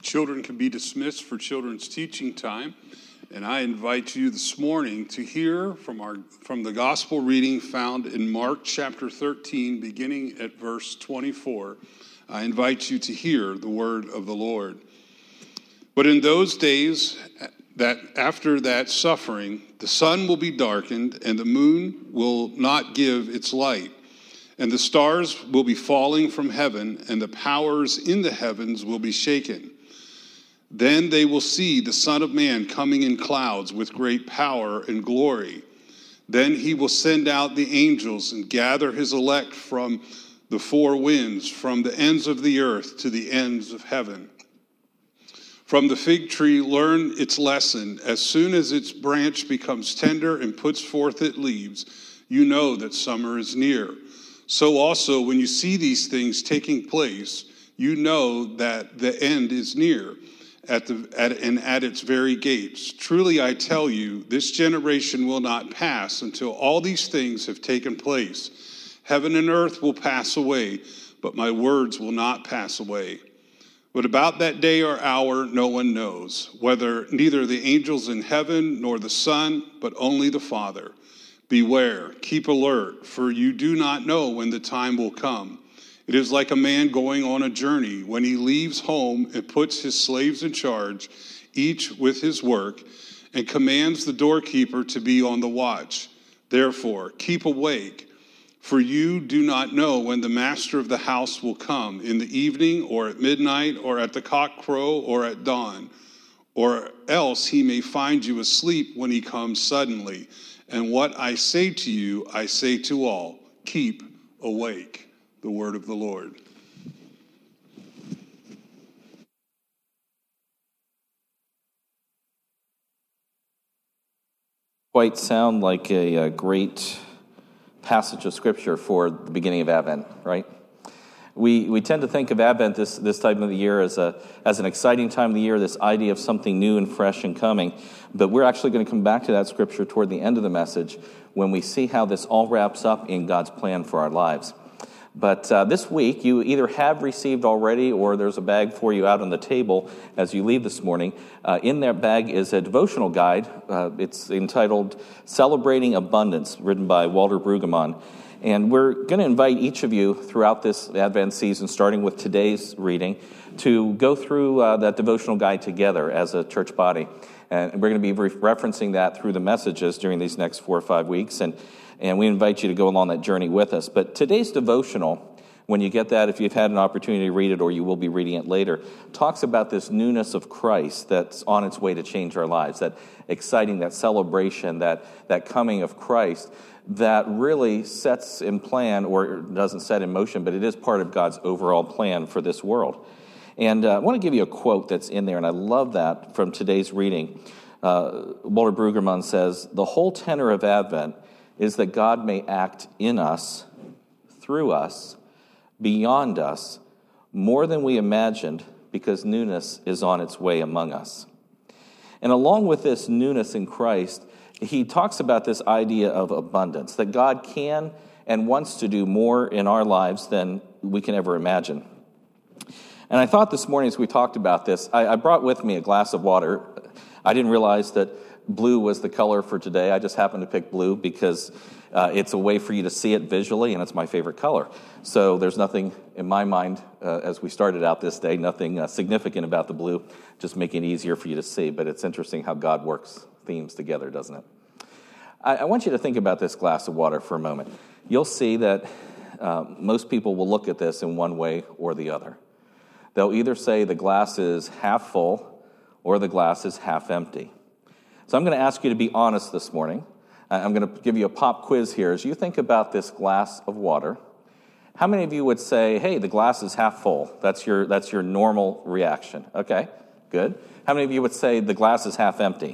Children can be dismissed for children's teaching time. And I invite you this morning to hear from the gospel reading found in Mark chapter 13, beginning at verse 24. I invite you to hear the word of the Lord. But in those days, that after that suffering, the sun will be darkened, and the moon will not give its light, and the stars will be falling from heaven, and the powers in the heavens will be shaken. Then they will see the Son of Man coming in clouds with great power and glory. Then he will send out the angels and gather his elect from the four winds, from the ends of the earth to the ends of heaven. From the fig tree, learn its lesson. As soon as its branch becomes tender and puts forth its leaves, you know that summer is near. So also, when you see these things taking place, you know that the end is near. At its very gates. Truly I tell you, this generation will not pass until all these things have taken place. Heaven and earth will pass away, but my words will not pass away. But about that day or hour no one knows, whether neither the angels in heaven nor the Son, but only the Father. Beware, keep alert, for you do not know when the time will come. It is like a man going on a journey when he leaves home and puts his slaves in charge, each with his work, and commands the doorkeeper to be on the watch. Therefore, keep awake, for you do not know when the master of the house will come, in the evening or at midnight or at the cockcrow or at dawn, or else he may find you asleep when he comes suddenly. And what I say to you, I say to all, keep awake. The word of the Lord. Quite sound like a great passage of Scripture for the beginning of Advent, right? We tend to think of Advent this time of the year as an exciting time of the year, this idea of something new and fresh and coming. But we're actually going to come back to that Scripture toward the end of the message when we see how this all wraps up in God's plan for our lives. But this week, you either have received already or there's a bag for you out on the table as you leave this morning. In that bag is a devotional guide. It's entitled Celebrating Abundance, written by Walter Brueggemann. And we're going to invite each of you throughout this Advent season, starting with today's reading, to go through that devotional guide together as a church body. And we're going to be referencing that through the messages during these next 4 or 5 weeks. And we invite you to go along that journey with us. But today's devotional, when you get that, if you've had an opportunity to read it or you will be reading it later, talks about this newness of Christ that's on its way to change our lives, that exciting, that celebration, that coming of Christ that really sets in plan, or doesn't set in motion, but it is part of God's overall plan for this world. And I want to give you a quote that's in there, and I love that from today's reading. Walter Brueggemann says, "The whole tenor of Advent is that God may act in us, through us, beyond us, more than we imagined, because newness is on its way among us." And along with this newness in Christ, he talks about this idea of abundance, that God can and wants to do more in our lives than we can ever imagine. And I thought this morning as we talked about this, I brought with me a glass of water. I didn't realize that blue was the color for today. I just happened to pick blue because it's a way for you to see it visually, and it's my favorite color. So there's nothing in my mind, as we started out this day, nothing significant about the blue, just making it easier for you to see. But it's interesting how God works themes together, doesn't it? I want you to think about this glass of water for a moment. You'll see that most people will look at this in one way or the other. They'll either say the glass is half full or the glass is half empty. So I'm going to ask you to be honest this morning. I'm going to give you a pop quiz here. As you think about this glass of water, how many of you would say, hey, the glass is half full? That's your normal reaction. Okay, good. How many of you would say the glass is half empty?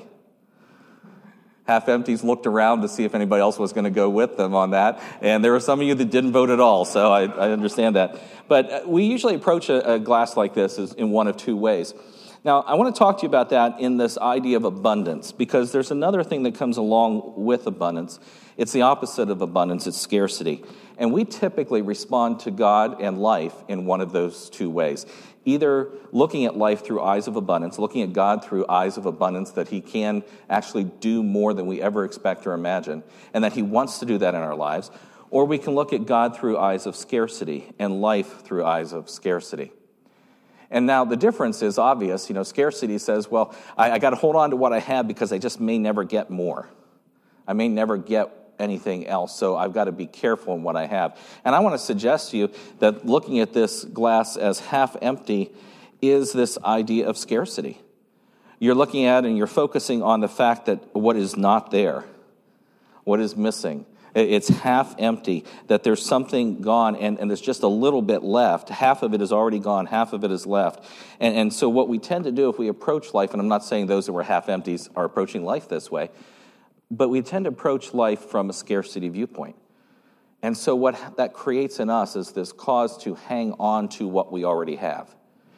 Half empties looked around to see if anybody else was going to go with them on that. And there were some of you that didn't vote at all, so I understand that. But we usually approach a glass like this in one of two ways. Now, I want to talk to you about that in this idea of abundance, because there's another thing that comes along with abundance. It's the opposite of abundance, it's scarcity. And we typically respond to God and life in one of those two ways. either looking at life through eyes of abundance, looking at God through eyes of abundance, that he can actually do more than we ever expect or imagine, and that he wants to do that in our lives, or we can look at God through eyes of scarcity and life through eyes of scarcity. And now the difference is obvious. Scarcity says, well, I got to hold on to what I have because I just may never get more. I may never get anything else, so I've got to be careful in what I have. And I want to suggest to you that looking at this glass as half empty is this idea of scarcity. You're looking at and you're focusing on the fact that what is not there, what is missing. It's half empty, that there's something gone and there's just a little bit left. Half of it is already gone, half of it is left. And so what we tend to do if we approach life, and I'm not saying those that were half empties are approaching life this way, but we tend to approach life from a scarcity viewpoint. And so what that creates in us is this cause to hang on to what we already have.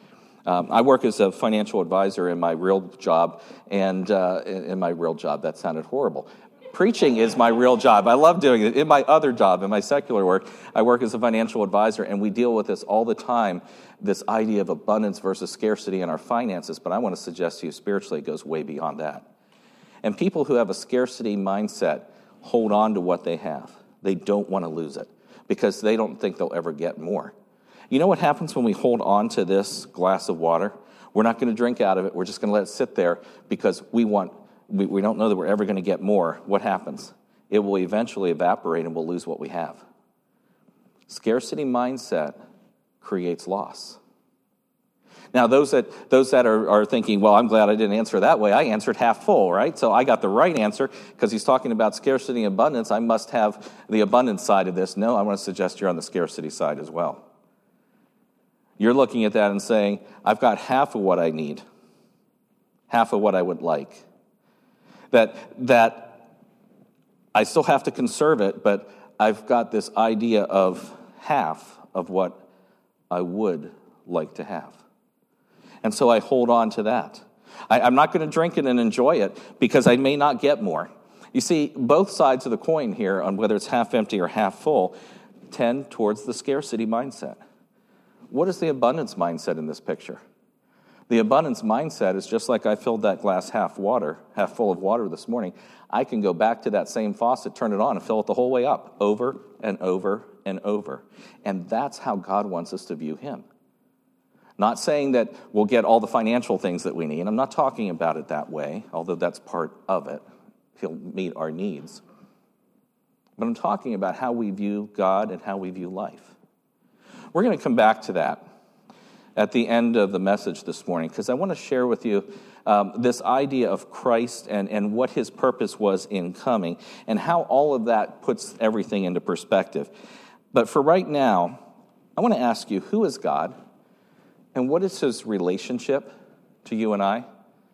I work as a financial advisor in my real job, and in my real job, that sounded horrible. Preaching is my real job. I love doing it. In my other job, in my secular work, I work as a financial advisor, and we deal with this all the time, this idea of abundance versus scarcity in our finances. But I want to suggest to you spiritually it goes way beyond that. And people who have a scarcity mindset hold on to what they have. They don't want to lose it because they don't think they'll ever get more. You know what happens when we hold on to this glass of water? We're not going to drink out of it. We're just going to let it sit there because we don't know that we're ever going to get more. What happens? It will eventually evaporate and we'll lose what we have. Scarcity mindset creates loss. Now, those that are thinking, well, I'm glad I didn't answer that way. I answered half full, right? So I got the right answer because he's talking about scarcity and abundance. I must have the abundance side of this. No, I want to suggest you're on the scarcity side as well. You're looking at that and saying, I've got half of what I need, half of what I would like. That I still have to conserve it, but I've got this idea of half of what I would like to have. And so I hold on to that. I'm not going to drink it and enjoy it because I may not get more. You see, both sides of the coin here, on whether it's half empty or half full, tend towards the scarcity mindset. What is the abundance mindset in this picture? The abundance mindset is just like I filled that glass half full of water this morning. I can go back to that same faucet, turn it on, and fill it the whole way up, over and over and over. And that's how God wants us to view him. Not saying that we'll get all the financial things that we need. I'm not talking about it that way, although that's part of it. He'll meet our needs. But I'm talking about how we view God and how we view life. We're going to come back to that at the end of the message this morning, because I want to share with you this idea of Christ and what his purpose was in coming, and how all of that puts everything into perspective. But for right now, I want to ask you, who is God, and what is his relationship to you and I?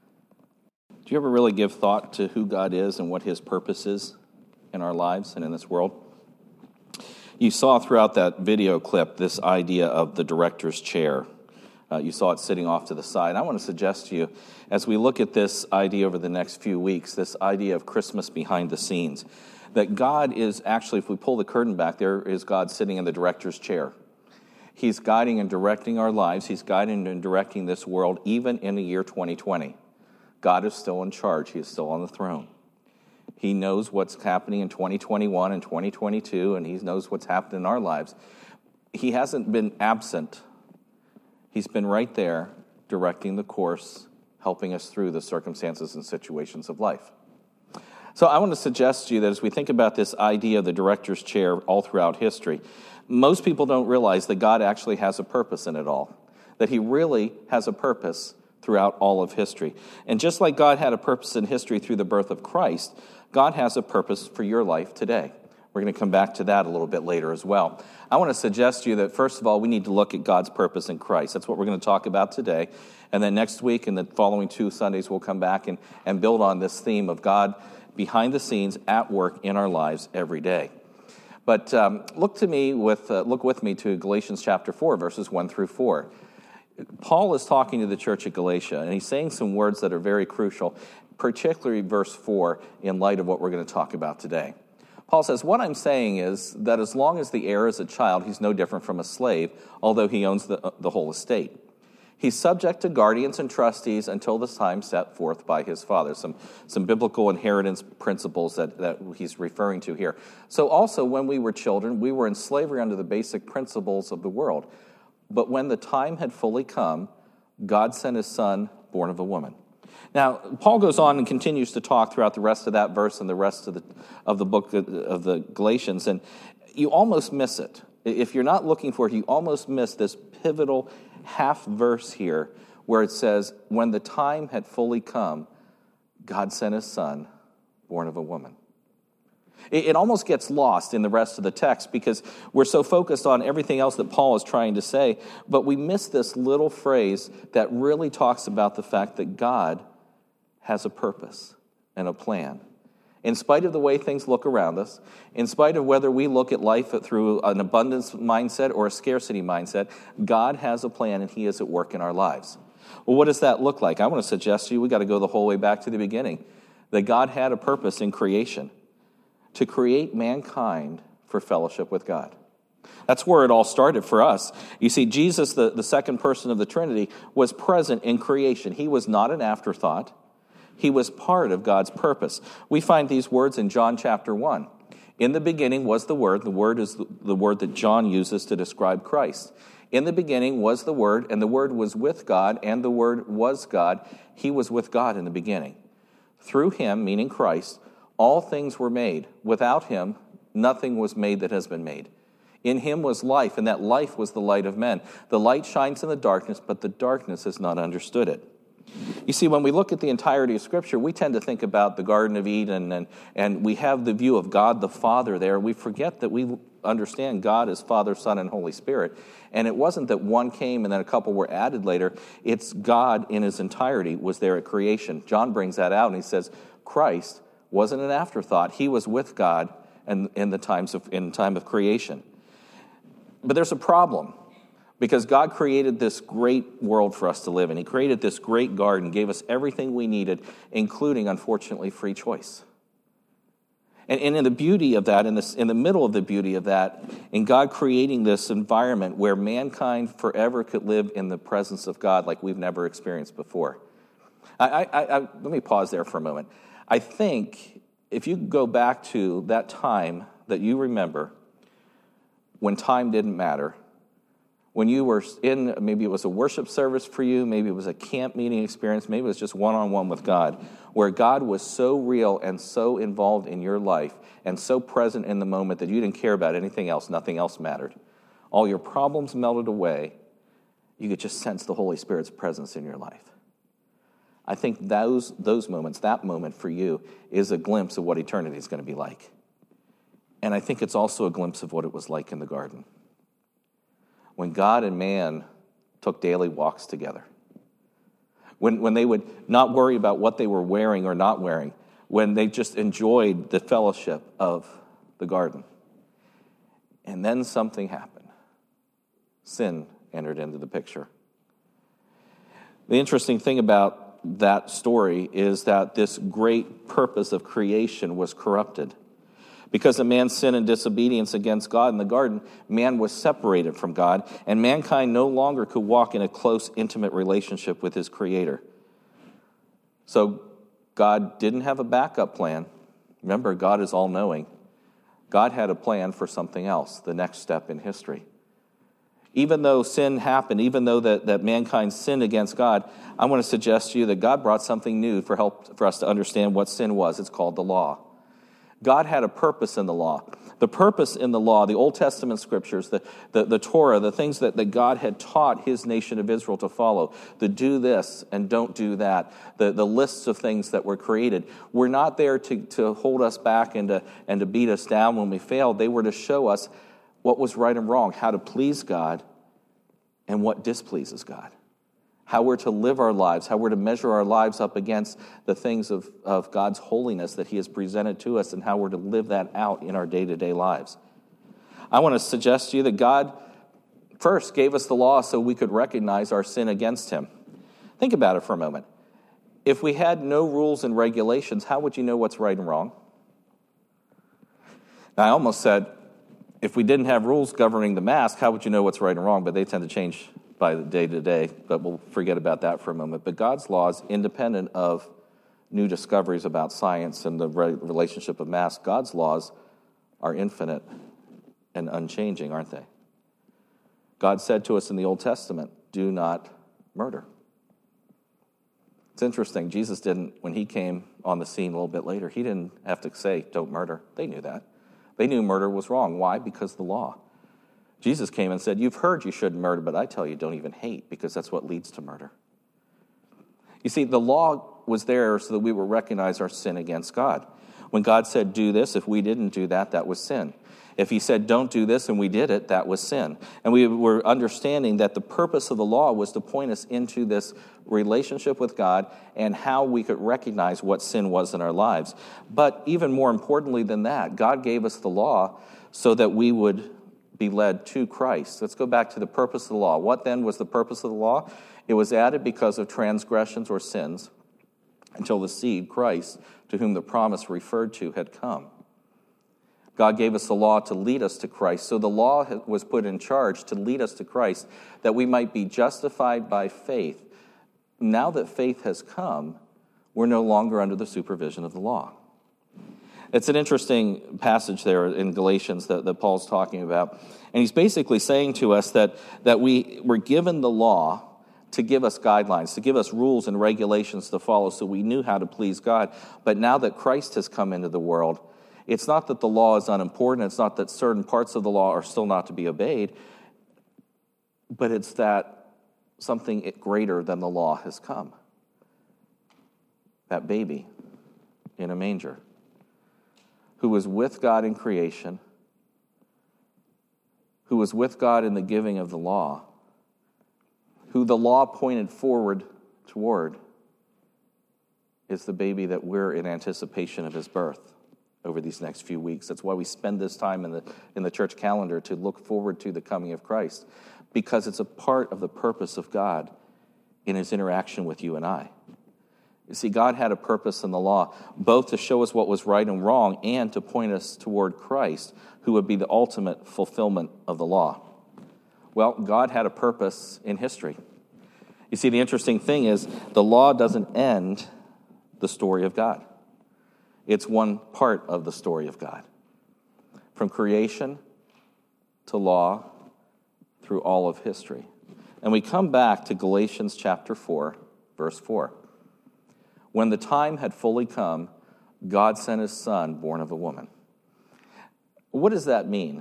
Do you ever really give thought to who God is and what his purpose is in our lives and in this world? You saw throughout that video clip this idea of the director's chair. You saw it sitting off to the side. I want to suggest to you, as we look at this idea over the next few weeks, this idea of Christmas behind the scenes, that God is actually, if we pull the curtain back, there is God sitting in the director's chair. He's guiding and directing our lives. He's guiding and directing this world, even in the year 2020. God is still in charge. He is still on the throne. He knows what's happening in 2021 and 2022, and he knows what's happened in our lives. He hasn't been absent. He's been right there, directing the course, helping us through the circumstances and situations of life. So I want to suggest to you that as we think about this idea of the director's chair all throughout history, most people don't realize that God actually has a purpose in it all, that he really has a purpose throughout all of history. And just like God had a purpose in history through the birth of Christ, God has a purpose for your life today. We're going to come back to that a little bit later as well. I want to suggest to you that, first of all, we need to look at God's purpose in Christ. That's what we're going to talk about today. And then next week and the following 2 Sundays, we'll come back and build on this theme of God behind the scenes at work in our lives every day. But look with me to Galatians chapter 4, verses 1 through 4. Paul is talking to the church at Galatia, and he's saying some words that are very crucial, particularly verse 4, in light of what we're going to talk about today. Paul says, what I'm saying is that as long as the heir is a child, he's no different from a slave, although he owns the whole estate. He's subject to guardians and trustees until the time set forth by his father. Some biblical inheritance principles that he's referring to here. So also when we were children, we were in slavery under the basic principles of the world. But when the time had fully come, God sent his son, born of a woman. Now, Paul goes on and continues to talk throughout the rest of that verse and the rest of the book of the Galatians, and you almost miss it. If you're not looking for it, you almost miss this pivotal half verse here where it says, when the time had fully come, God sent his son, born of a woman. It almost gets lost in the rest of the text because we're so focused on everything else that Paul is trying to say, but we miss this little phrase that really talks about the fact that God has a purpose and a plan. In spite of the way things look around us, in spite of whether we look at life through an abundance mindset or a scarcity mindset, God has a plan and he is at work in our lives. Well, what does that look like? I want to suggest to you we got to go the whole way back to the beginning, that God had a purpose in creation, to create mankind for fellowship with God. That's where it all started for us. You see, Jesus, the second person of the Trinity, was present in creation. He was not an afterthought. He was part of God's purpose. We find these words in John chapter 1. In the beginning was the Word. The Word is the word that John uses to describe Christ. In the beginning was the Word, and the Word was with God, and the Word was God. He was with God in the beginning. Through him, meaning Christ, all things were made. Without him, nothing was made that has been made. In him was life, and that life was the light of men. The light shines in the darkness, but the darkness has not understood it. You see, when we look at the entirety of Scripture, we tend to think about the Garden of Eden, and we have the view of God the Father there. We forget that we understand God as Father, Son, and Holy Spirit. And it wasn't that one came and then a couple were added later. It's God in his entirety was there at creation. John brings that out, and he says, Christ wasn't an afterthought. He was with God in time of creation. But there's a problem, because God created this great world for us to live in. He created this great garden, gave us everything we needed, including, unfortunately, free choice. And in the beauty of that, in the middle of the beauty of that, in God creating this environment where mankind forever could live in the presence of God like we've never experienced before. Let me pause there for a moment. I think if you go back to that time that you remember when time didn't matter, when you were in, maybe it was a worship service for you, maybe it was a camp meeting experience, maybe it was just one-on-one with God, where God was so real and so involved in your life and so present in the moment that you didn't care about anything else, nothing else mattered. All your problems melted away. You could just sense the Holy Spirit's presence in your life. I think those moments, that moment for you, is a glimpse of what eternity is going to be like. And I think it's also a glimpse of what it was like in the garden, when God and man took daily walks together, when they would not worry about what they were wearing or not wearing, when they just enjoyed the fellowship of the garden. And then something happened. Sin entered into the picture. The interesting thing about that story is that this great purpose of creation was corrupted. Because of man's sin and disobedience against God in the garden, man was separated from God, and mankind no longer could walk in a close, intimate relationship with his Creator. So God didn't have a backup plan. Remember, God is all-knowing. God had a plan for something else, the next step in history. Even though sin happened, even though that mankind sinned against God, I want to suggest to you that God brought something new for us to understand what sin was. It's called the law. God had a purpose in the law. The purpose in the law, the Old Testament scriptures, the Torah, the things that God had taught his nation of Israel to follow, the do this and don't do that, the lists of things that were created, were not there to hold us back and to beat us down when we failed. They were to show us what was right and wrong, how to please God and what displeases God, how we're to live our lives, how we're to measure our lives up against the things of God's holiness that he has presented to us, and how we're to live that out in our day-to-day lives. I want to suggest to you that God first gave us the law so we could recognize our sin against him. Think about it for a moment. If we had no rules and regulations, how would you know what's right and wrong? Now, I almost said, if we didn't have rules governing the mask, how would you know what's right and wrong? But they tend to change by the day to day, but we'll forget about that for a moment. But God's laws, independent of new discoveries about science and the relationship of mass, God's laws are infinite and unchanging, aren't they? God said to us in the Old Testament, do not murder. It's interesting. Jesus didn't, when he came on the scene a little bit later, he didn't have to say, don't murder. They knew that. They knew murder was wrong. Why? Because of the law. Jesus came and said, you've heard you shouldn't murder, but I tell you, don't even hate, because that's what leads to murder. You see, the law was there so that we would recognize our sin against God. When God said, do this, if we didn't do that, that was sin. If he said, don't do this, and we did it, that was sin. And we were understanding that the purpose of the law was to point us into this relationship with God and how we could recognize what sin was in our lives. But even more importantly than that, God gave us the law so that we would be led to Christ. Let's go back to the purpose of the law. What then was the purpose of the law? It was added because of transgressions or sins until the seed, Christ, to whom the promise referred to, had come. God gave us the law to lead us to Christ. So the law was put in charge to lead us to Christ, that we might be justified by faith. Now that faith has come, we're no longer under the supervision of the law. It's an interesting passage there in Galatians that Paul's talking about. And he's basically saying to us that we were given the law to give us guidelines, to give us rules and regulations to follow so we knew how to please God. But now that Christ has come into the world, it's not that the law is unimportant. It's not that certain parts of the law are still not to be obeyed, but it's that something greater than the law has come. That baby in a manger who was with God in creation, who was with God in the giving of the law, who the law pointed forward toward, is the baby that we're in anticipation of his birth over these next few weeks. That's why we spend this time in the church calendar to look forward to the coming of Christ, because it's a part of the purpose of God in his interaction with you and I. You see, God had a purpose in the law, both to show us what was right and wrong and to point us toward Christ, who would be the ultimate fulfillment of the law. Well, God had a purpose in history. You see, the interesting thing is the law doesn't end the story of God. It's one part of the story of God. From creation to law through all of history. And we come back to Galatians chapter 4, verse 4. When the time had fully come, God sent his son, born of a woman. What does that mean?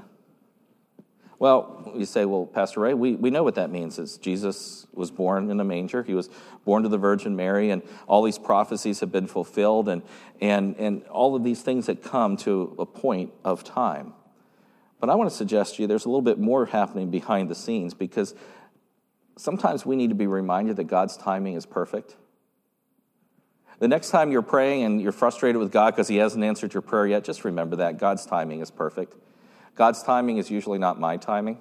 Well, you say, well, Pastor Ray, we know what that means. Is Jesus was born in a manger. He was born to the Virgin Mary, and all these prophecies have been fulfilled, and all of these things that come to a point of time. But I want to suggest to you there's a little bit more happening behind the scenes, because sometimes we need to be reminded that God's timing is perfect. The next time you're praying and you're frustrated with God because he hasn't answered your prayer yet, just remember that God's timing is perfect. God's timing is usually not my timing.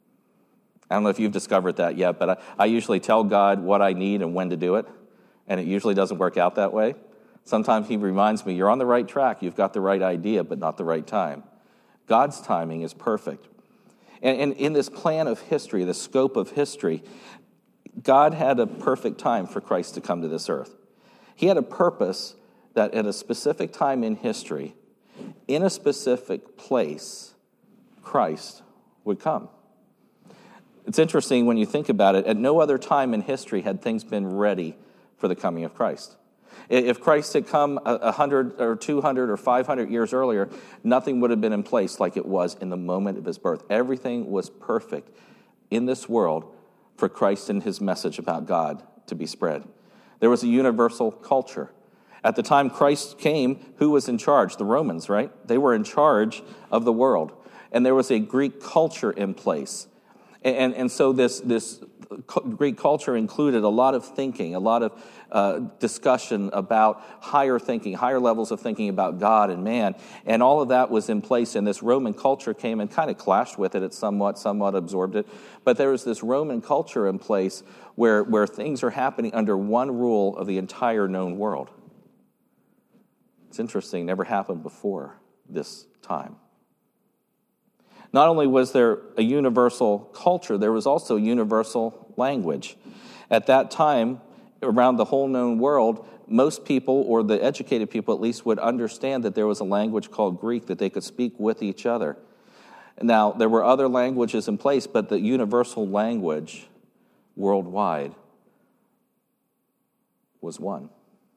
I don't know if you've discovered that yet, but I usually tell God what I need and when to do it, and it usually doesn't work out that way. Sometimes he reminds me, you're on the right track, you've got the right idea, but not the right time. God's timing is perfect. And in this plan of history, the scope of history, God had a perfect time for Christ to come to this earth. He had a purpose that at a specific time in history, in a specific place, Christ would come. It's interesting when you think about it. At no other time in history had things been ready for the coming of Christ. If Christ had come 100 or 200 or 500 years earlier, nothing would have been in place like it was in the moment of his birth. Everything was perfect in this world for Christ and his message about God to be spread. There was a universal culture. At the time Christ came, who was in charge? The Romans, right? They were in charge of the world. And there was a Greek culture in place. And so this Greek culture included a lot of thinking, a lot of discussion about higher thinking, higher levels of thinking about God and man. And all of that was in place. And this Roman culture came and kind of clashed with it. It somewhat absorbed it. But there was this Roman culture in place where things are happening under one rule of the entire known world. It's interesting, never happened before this time. Not only was there a universal culture, there was also universal language. At that time, around the whole known world, most people, or the educated people at least, would understand that there was a language called Greek that they could speak with each other. Now, there were other languages in place, but the universal language worldwide was one.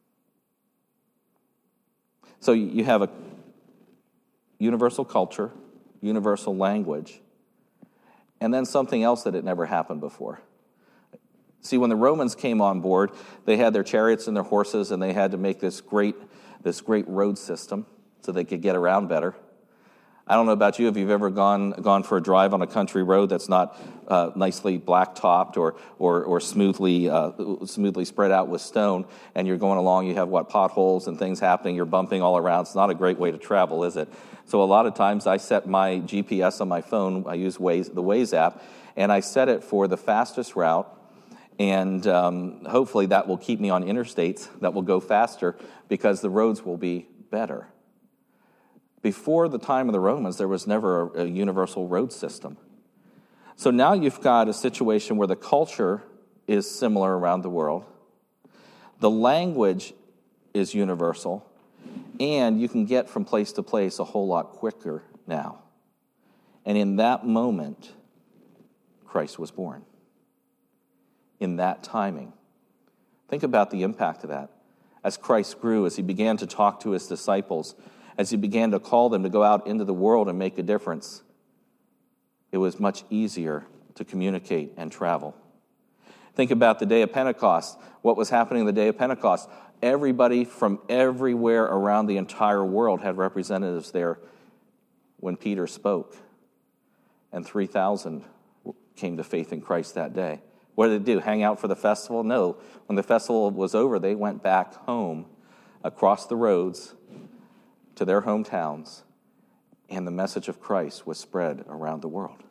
So you have a universal culture, universal language, and then something else that had never happened before. See, when the Romans came on board, they had their chariots and their horses, and they had to make this great road system so they could get around better. I don't know about you if you've ever gone for a drive on a country road that's not nicely black-topped or smoothly spread out with stone, and you're going along, you have potholes and things happening, you're bumping all around. It's not a great way to travel, is it? So a lot of times I set my GPS on my phone, I use Waze, the Waze app, and I set it for the fastest route, and hopefully that will keep me on interstates that will go faster because the roads will be better. Before the time of the Romans, there was never a universal road system. So now you've got a situation where the culture is similar around the world, the language is universal, and you can get from place to place a whole lot quicker now. And in that moment, Christ was born. In that timing. Think about the impact of that. As Christ grew, as he began to talk to his disciples, as he began to call them to go out into the world and make a difference, it was much easier to communicate and travel. Think about the day of Pentecost. What was happening the day of Pentecost? Everybody from everywhere around the entire world had representatives there when Peter spoke. And 3,000 came to faith in Christ that day. What did they do? Hang out for the festival? No. When the festival was over, they went back home across the roads to their hometowns, and the message of Christ was spread around the world.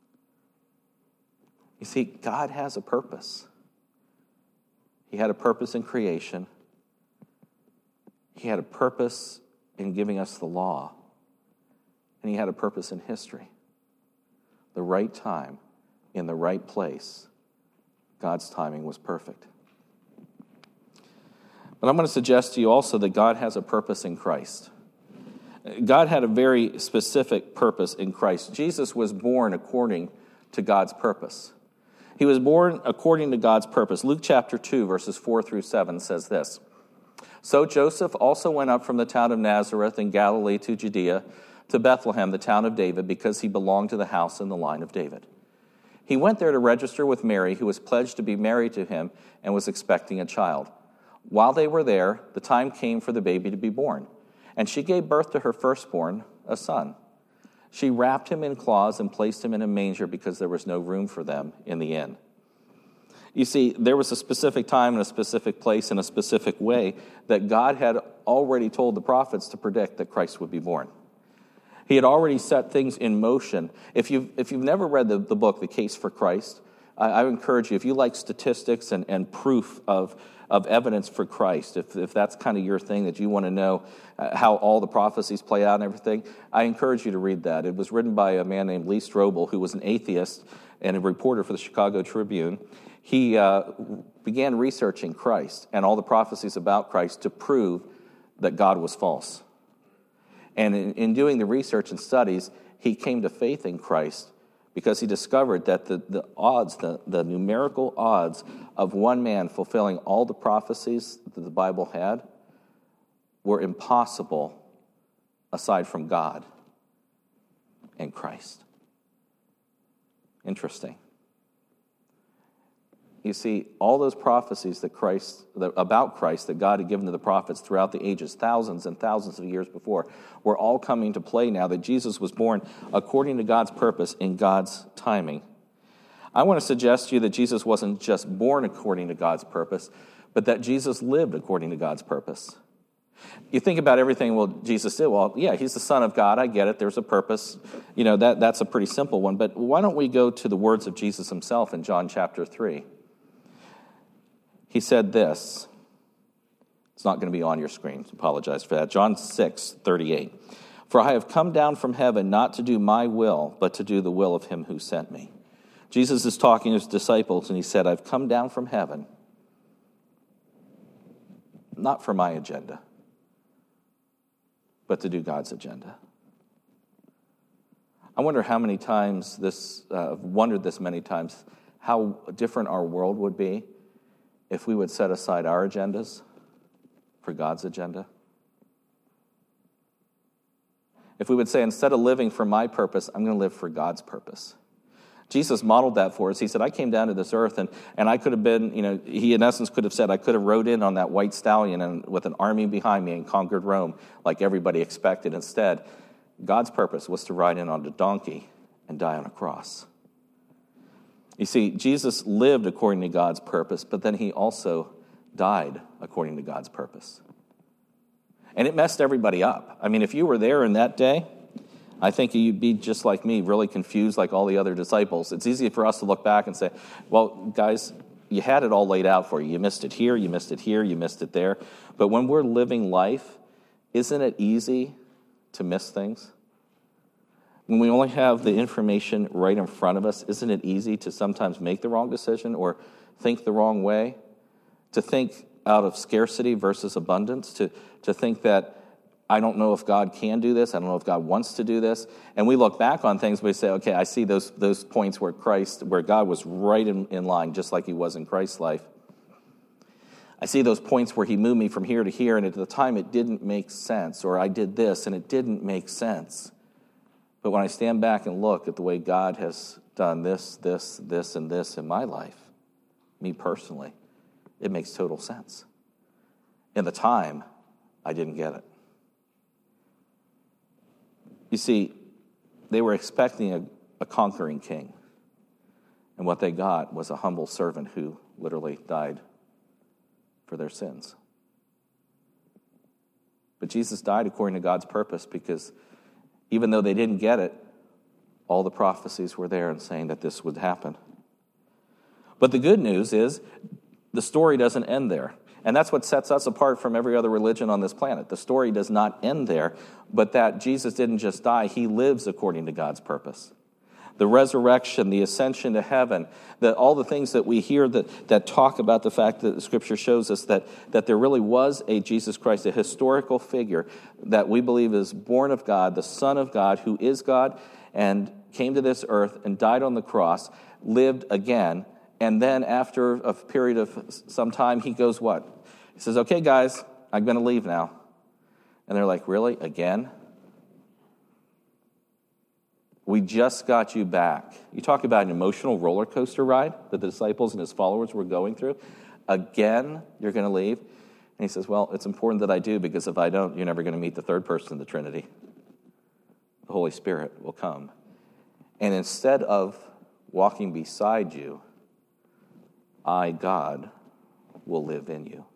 You see, God has a purpose. He had a purpose in creation. He had a purpose in giving us the law. And he had a purpose in history. The right time, in the right place, God's timing was perfect. But I'm going to suggest to you also that God has a purpose in Christ. God had a very specific purpose in Christ. Jesus was born according to God's purpose. He was born according to God's purpose. Luke chapter 2, verses 4 through 7 says this. So Joseph also went up from the town of Nazareth in Galilee to Judea, to Bethlehem, the town of David, because he belonged to the house and the line of David. He went there to register with Mary, who was pledged to be married to him and was expecting a child. While they were there, the time came for the baby to be born, and she gave birth to her firstborn, a son. She wrapped him in cloths and placed him in a manger because there was no room for them in the inn. You see, there was a specific time and a specific place and a specific way that God had already told the prophets to predict that Christ would be born. He had already set things in motion. If you've never read the book, The Case for Christ, I encourage you, if you like statistics and proof of evidence for Christ, if that's kind of your thing, that you want to know how all the prophecies play out and everything, I encourage you to read that. It was written by a man named Lee Strobel, who was an atheist and a reporter for the Chicago Tribune. He began researching Christ and all the prophecies about Christ to prove that God was false. And in doing the research and studies, he came to faith in Christ because he discovered that the odds, the numerical odds of one man fulfilling all the prophecies that the Bible had were impossible aside from God and Christ. Interesting. You see, all those prophecies about Christ that God had given to the prophets throughout the ages, thousands and thousands of years before, were all coming to play now that Jesus was born according to God's purpose in God's timing. I want to suggest to you that Jesus wasn't just born according to God's purpose, but that Jesus lived according to God's purpose. You think about everything, Jesus did. Well, yeah, he's the Son of God. I get it. There's a purpose. That's a pretty simple one. But why don't we go to the words of Jesus himself in John chapter 3? He said this. It's not going to be on your screen. Apologize for that. John 6:38. For I have come down from heaven not to do my will, but to do the will of him who sent me. Jesus is talking to his disciples, and he said, I've come down from heaven, not for my agenda, but to do God's agenda. I wonder how many times I've wondered this many times, how different our world would be if we would set aside our agendas for God's agenda. If we would say, instead of living for my purpose, I'm going to live for God's purpose. Jesus modeled that for us. He said, I came down to this earth, and I could have been, he in essence could have said, I could have rode in on that white stallion and with an army behind me and conquered Rome like everybody expected. Instead, God's purpose was to ride in on a donkey and die on a cross. You see, Jesus lived according to God's purpose, but then he also died according to God's purpose. And it messed everybody up. I mean, if you were there in that day, I think you'd be just like me, really confused like all the other disciples. It's easy for us to look back and say, well, guys, you had it all laid out for you. You missed it here, you missed it here, you missed it there. But when we're living life, isn't it easy to miss things? When we only have the information right in front of us, isn't it easy to sometimes make the wrong decision or think the wrong way? To think out of scarcity versus abundance, to think that I don't know if God can do this, I don't know if God wants to do this. And we look back on things, we say, okay, I see those points where God was right in line, just like he was in Christ's life. I see those points where he moved me from here to here, and at the time it didn't make sense, or I did this and it didn't make sense. But when I stand back and look at the way God has done this, and this in my life, me personally, it makes total sense. In the time, I didn't get it. You see, they were expecting a conquering king. And what they got was a humble servant who literally died for their sins. But Jesus died according to God's purpose because even though they didn't get it, all the prophecies were there and saying that this would happen. But the good news is the story doesn't end there. And that's what sets us apart from every other religion on this planet. The story does not end there, but that Jesus didn't just die, he lives according to God's purpose. The resurrection, the ascension to heaven, all the things that we hear that talk about the fact that the Scripture shows us that there really was a Jesus Christ, a historical figure that we believe is born of God, the Son of God, who is God, and came to this earth and died on the cross, lived again, and then after a period of some time, he goes what? He says, okay, guys, I'm going to leave now. And they're like, really? Again? We just got you back. You talk about an emotional roller coaster ride that the disciples and his followers were going through. Again, you're going to leave? And he says, well, it's important that I do, because if I don't, you're never going to meet the third person in the Trinity. The Holy Spirit will come. And instead of walking beside you, I, God, will live in you.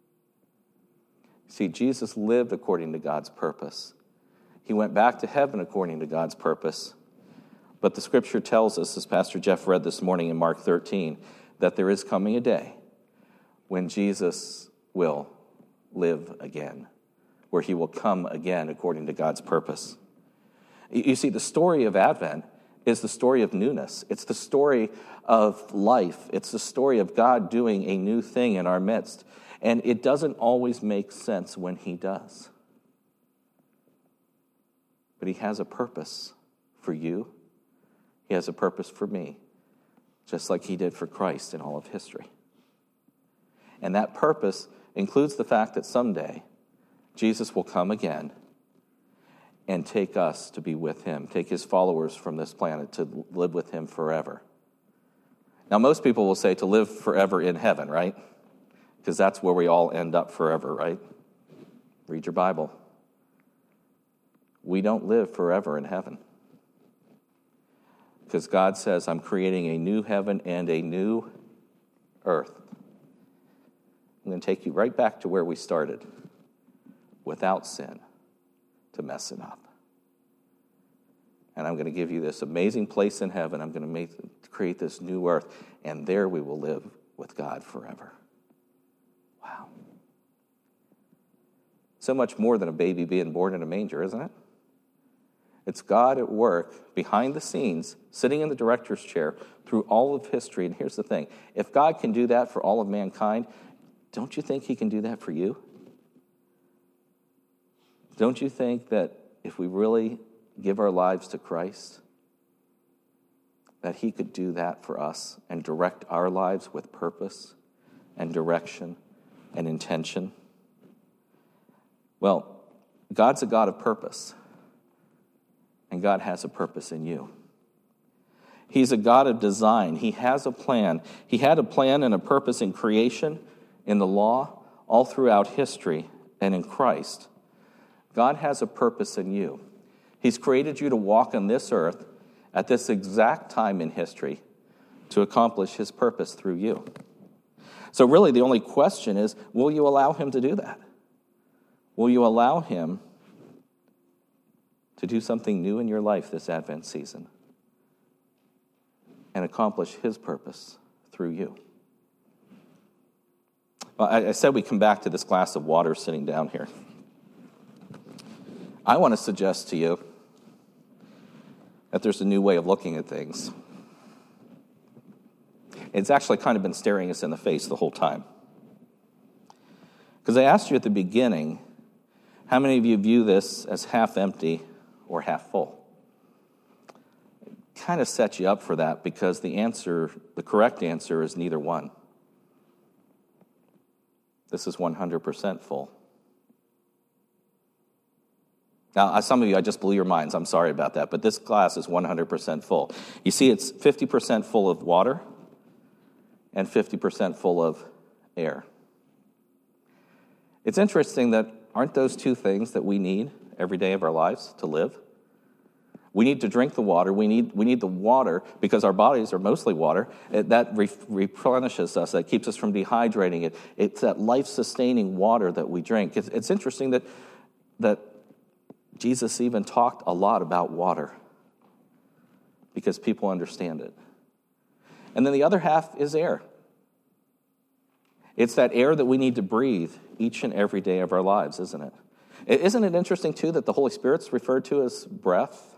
See, Jesus lived according to God's purpose. He went back to heaven according to God's purpose. But the Scripture tells us, as Pastor Jeff read this morning in Mark 13, that there is coming a day when Jesus will live again, where he will come again according to God's purpose. You see, the story of Advent is the story of newness. It's the story of life. It's the story of God doing a new thing in our midst. And it doesn't always make sense when he does. But he has a purpose for you. He has a purpose for me, just like he did for Christ in all of history. And that purpose includes the fact that someday Jesus will come again and take us to be with him, take his followers from this planet to live with him forever. Now, most people will say to live forever in heaven, right? Because that's where we all end up forever, right? Read your Bible. We don't live forever in heaven. Because God says, I'm creating a new heaven and a new earth. I'm going to take you right back to where we started, without sin, to mess it up. And I'm going to give you this amazing place in heaven. I'm going to create this new earth, and there we will live with God forever. Wow. So much more than a baby being born in a manger, isn't it? It's God at work behind the scenes, sitting in the director's chair through all of history. And here's the thing. If God can do that for all of mankind, don't you think he can do that for you? Don't you think that if we really give our lives to Christ, that he could do that for us and direct our lives with purpose and direction and intention? Well, God's a God of purpose, and God has a purpose in you. He's a God of design. He has a plan. He had a plan and a purpose in creation, in the law, all throughout history, and in Christ. God has a purpose in you. He's created you to walk on this earth at this exact time in history to accomplish his purpose through you. So really the only question is, will you allow him to do that? Will you allow him to do something new in your life this Advent season and accomplish his purpose through you? Well, I said we come back to this glass of water sitting down here. I want to suggest to you that there's a new way of looking at things. It's actually kind of been staring us in the face the whole time. Because I asked you at the beginning, how many of you view this as half empty or half full? It kind of sets you up for that because the correct answer is neither one. This is 100% full. Now, some of you, I just blew your minds. I'm sorry about that. But this glass is 100% full. You see, it's 50% full of water and 50% full of air. It's interesting that aren't those two things that we need every day of our lives to live? We need to drink the water. We need the water because our bodies are mostly water. That replenishes us. That keeps us from dehydrating. It's that life-sustaining water that we drink. It's interesting that Jesus even talked a lot about water because people understand it. And then the other half is air. It's that air that we need to breathe each and every day of our lives, isn't it? Isn't it interesting, too, that the Holy Spirit's referred to as breath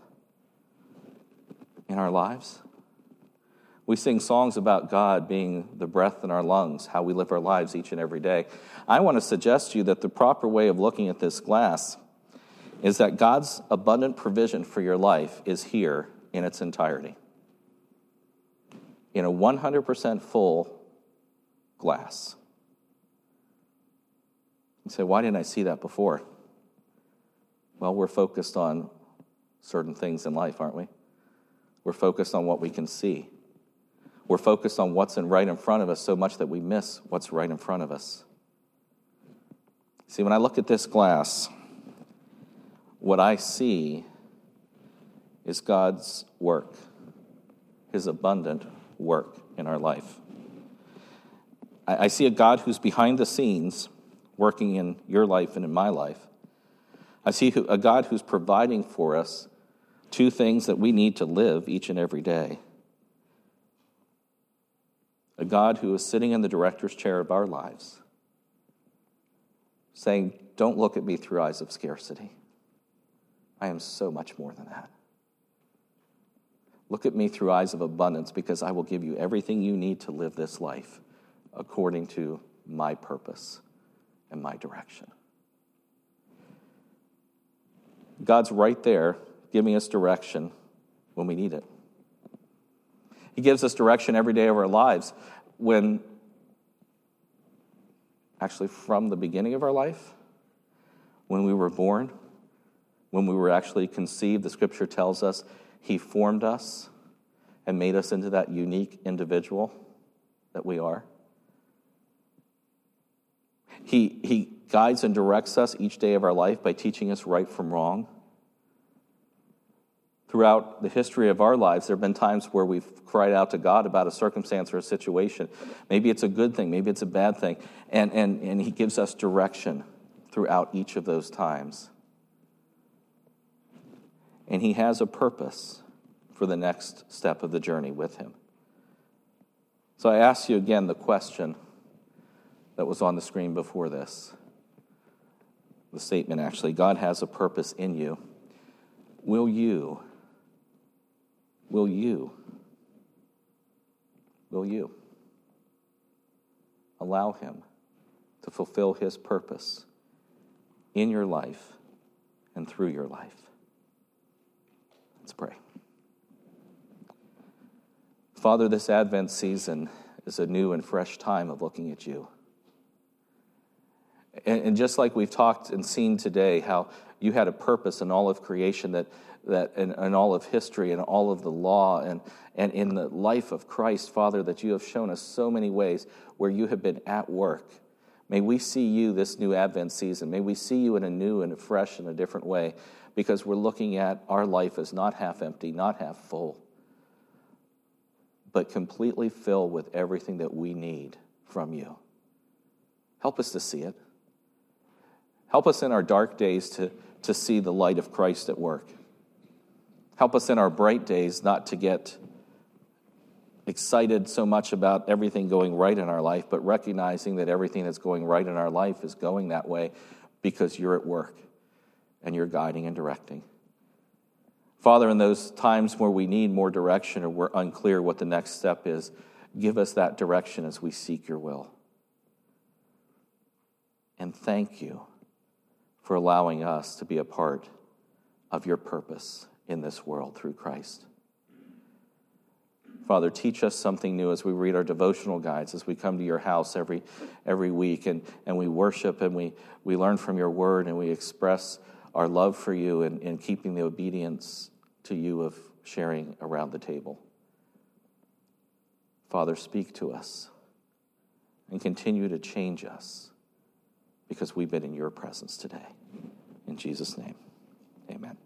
in our lives? We sing songs about God being the breath in our lungs, how we live our lives each and every day. I want to suggest to you that the proper way of looking at this glass is that God's abundant provision for your life is here in its entirety. In a 100% full glass. You say, why didn't I see that before? Well, we're focused on certain things in life, aren't we? We're focused on what we can see. We're focused on what's right in front of us so much that we miss what's right in front of us. See, when I look at this glass, what I see is God's work, his abundant work in our life. I see a God who's behind the scenes working in your life and in my life. I see a God who's providing for us two things that we need to live each and every day. A God who is sitting in the director's chair of our lives, saying, don't look at me through eyes of scarcity. I am so much more than that. Look at me through eyes of abundance because I will give you everything you need to live this life according to my purpose and my direction. God's right there giving us direction when we need it. He gives us direction every day of our lives actually from the beginning of our life, when we were born, when we were actually conceived, the scripture tells us he formed us and made us into that unique individual that we are. He guides and directs us each day of our life by teaching us right from wrong. Throughout the history of our lives, there have been times where we've cried out to God about a circumstance or a situation. Maybe it's a good thing, maybe it's a bad thing. And he gives us direction throughout each of those times. And he has a purpose for the next step of the journey with him. So I ask you again the question that was on the screen before this. The statement, actually, God has a purpose in you. will you allow him to fulfill his purpose in your life and through your life? Let's pray. Father, this Advent season is a new and fresh time of looking at you. And just like we've talked and seen today, how you had a purpose in all of creation, that in all of history and all of the law and in the life of Christ, Father, that you have shown us so many ways where you have been at work. May we see you this new Advent season. May we see you in a new and a fresh and a different way, because we're looking at our life as not half empty, not half full, but completely filled with everything that we need from you. Help us to see it. Help us in our dark days to see the light of Christ at work. Help us in our bright days not to get excited so much about everything going right in our life, but recognizing that everything that's going right in our life is going that way because you're at work and you're guiding and directing. Father, in those times where we need more direction or we're unclear what the next step is, give us that direction as we seek your will. And thank you for allowing us to be a part of your purpose in this world through Christ. Father, teach us something new as we read our devotional guides, as we come to your house every week and we worship and we learn from your word and we express our love for you and keeping the obedience to you of sharing around the table. Father, speak to us and continue to change us, because we've been in your presence today. In Jesus' name, amen.